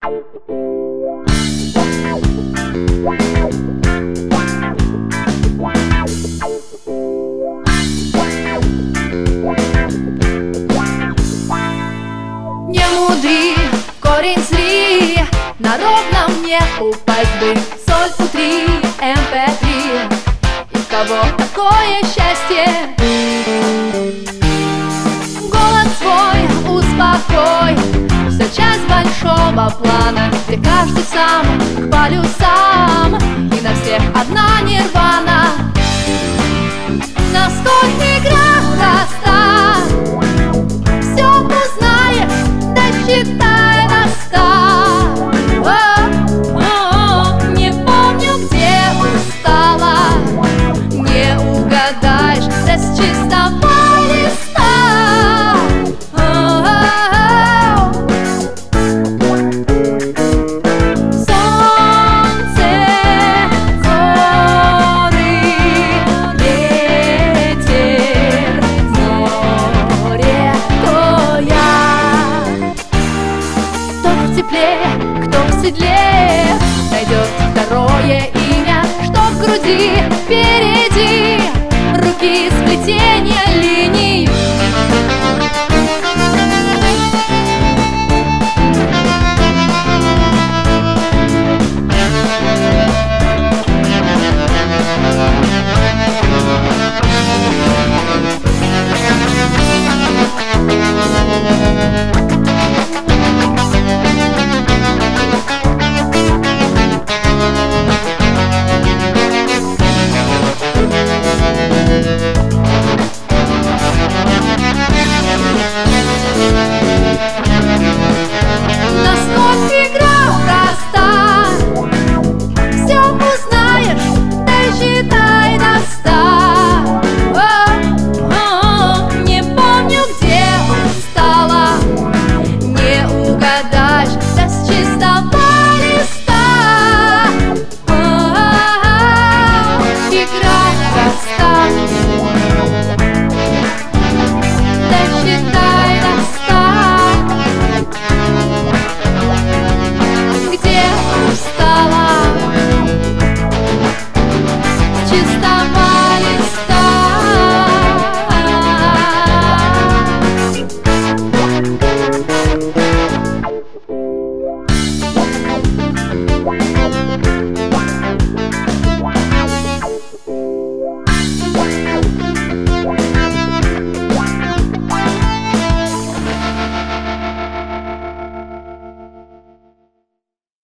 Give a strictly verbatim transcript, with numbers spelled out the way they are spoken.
Не мудри, в корень зри, на ровном не упасть бы. Соль утри, эм пэ три, и в кого такое счастье? Голос свой успокой, все часть большого плана, где каждый сам к полюсам, и на всех одна нирвана. На сколько играх проста, все узнаешь, досчитай до ста. О-о-о, не помню, где устала, не угадаешь, да с чистого листа. О-о-о. Солнце, горы, ветер, море, кто я? Кто в тепле, кто в седле, найдет второе имя, что в груди впереди, руки сплетения линий. Не помню, где устала, не угадала.